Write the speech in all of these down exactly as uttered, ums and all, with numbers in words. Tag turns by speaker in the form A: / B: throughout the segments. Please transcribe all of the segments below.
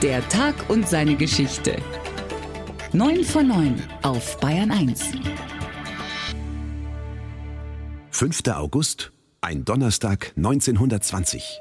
A: Der Tag und seine Geschichte. neun vor neun auf Bayern eins.
B: fünfter August, ein Donnerstag neunzehnhundertzwanzig.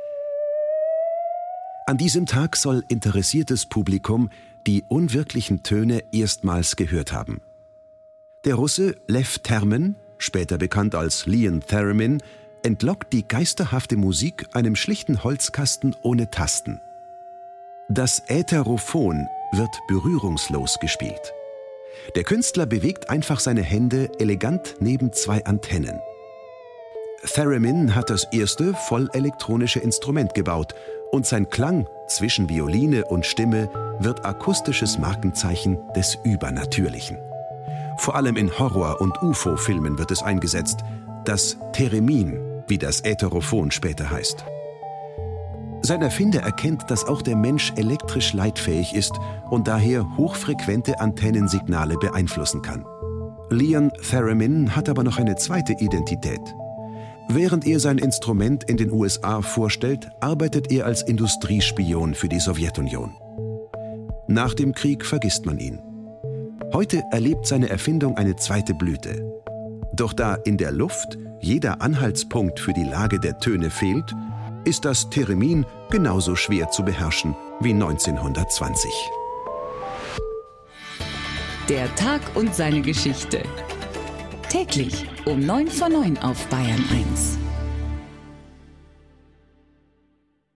B: An diesem Tag soll interessiertes Publikum die unwirklichen Töne erstmals gehört haben. Der Russe Lev Termen, später bekannt als Leon Theremin, entlockt die geisterhafte Musik einem schlichten Holzkasten ohne Tasten. Das Ätherophon wird berührungslos gespielt. Der Künstler bewegt einfach seine Hände elegant neben zwei Antennen. Theremin hat das erste voll elektronische Instrument gebaut und sein Klang zwischen Violine und Stimme wird akustisches Markenzeichen des Übernatürlichen. Vor allem in Horror- und U F O-Filmen wird es eingesetzt, das Theremin, wie das Ätherophon später heißt. Sein Erfinder erkennt, dass auch der Mensch elektrisch leitfähig ist und daher hochfrequente Antennensignale beeinflussen kann. Leon Theremin hat aber noch eine zweite Identität. Während er sein Instrument in den U S A vorstellt, arbeitet er als Industriespion für die Sowjetunion. Nach dem Krieg vergisst man ihn. Heute erlebt seine Erfindung eine zweite Blüte. Doch da in der Luft jeder Anhaltspunkt für die Lage der Töne fehlt, ist das Theremin genauso schwer zu beherrschen wie neunzehnhundertzwanzig.
A: Der Tag und seine Geschichte. Täglich um neun vor neun auf Bayern eins.